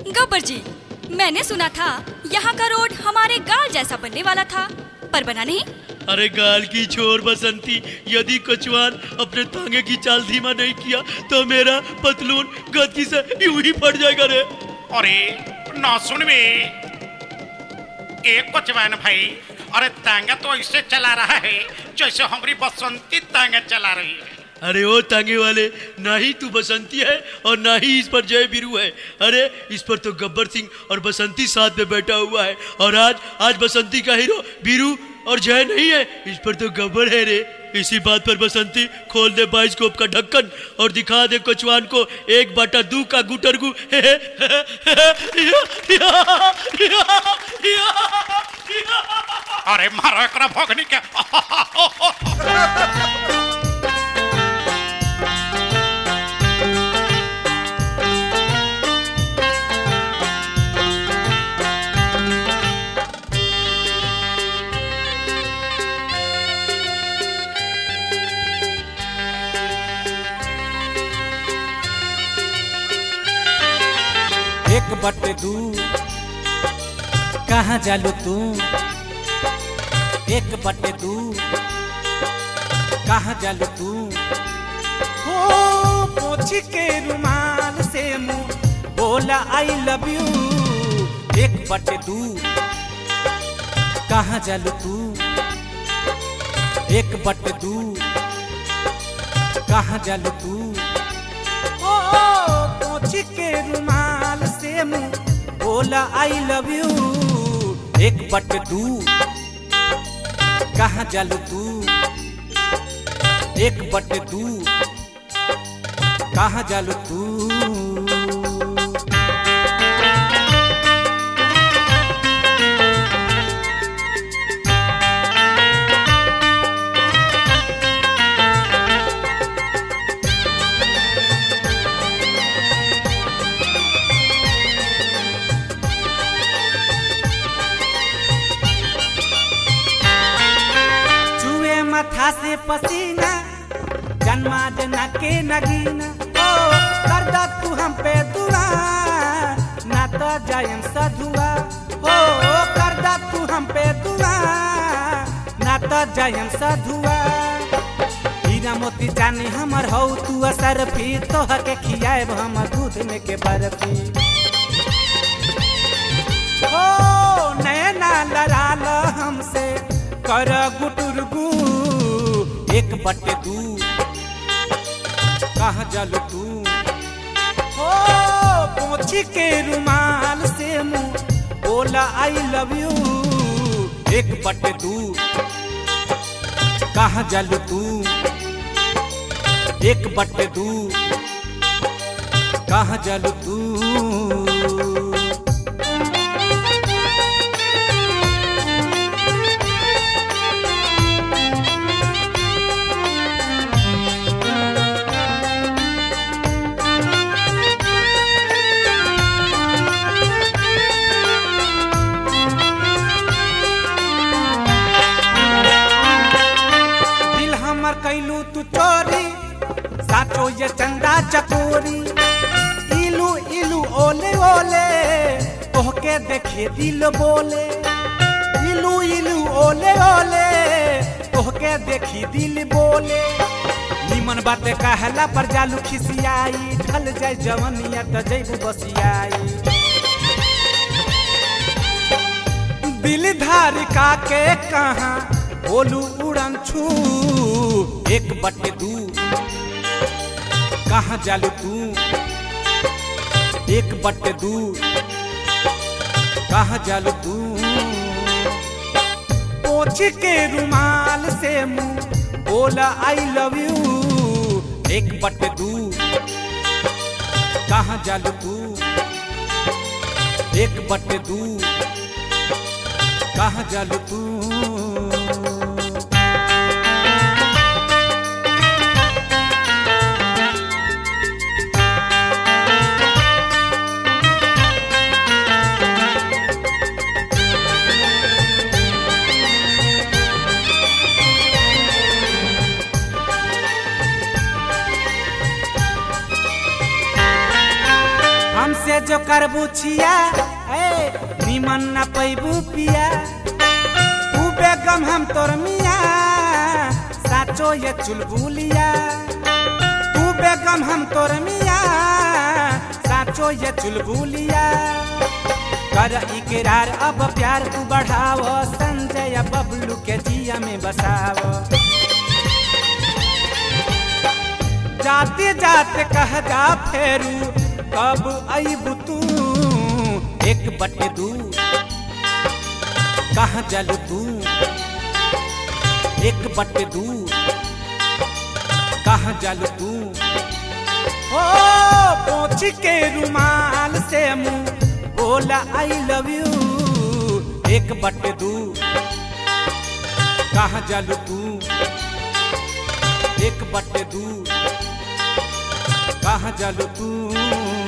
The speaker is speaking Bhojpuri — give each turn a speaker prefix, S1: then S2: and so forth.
S1: गब्बर जी, मैंने सुना था यहाँ का रोड हमारे गाल जैसा बनने वाला था, पर बना नहीं।
S2: अरे गाल की छोर बसंती, यदि कचवान अपने तांगे की चाल धीमा नहीं किया तो मेरा पतलून गद्दी से यूं ही फट जाएगा रे।
S3: अरे ना सुन बे, एक कचवान भाई, अरे तांगा तो ऐसे चला रहा है जैसे हमारी बसंती तांगा चला रही है।
S2: अरे ओ तांगे वाले, ना ही तू बसंती है और ना ही इस पर जय बीरू है। अरे इस पर तो गब्बर सिंह और बसंती साथ में बैठा हुआ है, और आज बसंती का हीरो बीरू और जय नहीं है, इस पर तो गब्बर है रे। इसी बात पर बसंती खोल दे बाइस्कोप का ढक्कन और दिखा दे कचवान को 1/2 का गुटरगु।
S3: अरे मारो एकरा भगनी के।
S4: एक बटे दू कहाँ जालू तू, 1/2 कहाँ जालू तू। हो पोछी के रुमाल से मुंह बोला आई लव यू, 1/2 कहाँ जालू तू, 1/2 कहाँ जालू तू। ओ पोछी के रुमाल से मुंह बोला आई लव यू, 1/2 कहाँ जालू तू, 1/2 कहाँ जालू तू। माथा से पसीना जन्मा जना के नगीना, ओ कर दा तू हम पे दुआ ना तो जायम सधुआ, ओ कर दा तू हम पे दुआ ना तो जायम सधुआ। हीरा मोती जानी हमर हो तू असर फी, तोह के खियाएब हम दूध में के बर्फी। ओ नैना लड़ा लो हमसे कर गुटुरगु, 1/2 कहाँ जालू तू। हो पोछी के रुमाल से मुंह बोला आई लव यू, 1/2 कहाँ जालू तू, 1/2 कहाँ जालू तू। कैलू तू चोरी साचो ये चंदा चकोरी, इलू इलू ओले ओले तोहके देखे दिल बोले, इलू इलू ओले ओले तोहके देखी दिल बोले। निमन बातें कहला पर जालू खिसियाई, ढल जाए जवनिया त जैबू बसियाई। दिल धार का के कहाँ बोलू उड़न छू, 1/2 कहाँ जालू तू, 1/2 कहाँ जालू तू। पोछी के रुमाल से मुंह बोला आई लव यू, 1/2 कहाँ जालू तू, 1/2 कहाँ जालू तू। हमसे जो करबू छिया निमन न पैबू पिया तू बेगम हम तोर मिया साचो ये चुलबुलिया तू बेगम हम तोर मिया साचो ये चुलबुलिया कर इकरार अब प्यार तू बढ़ावो संजय बबलू के जिया में बसावो जाते जाते कह जा फेरू कब अइबू तू 1/2 कहाँ जलू तू 1/2 कहाँ जलू तू ओ पोंछ के रुमाल से मुंह बोला आई लव यू 1/2 कहाँ जलू तू 1/2 कहाँ जलू तू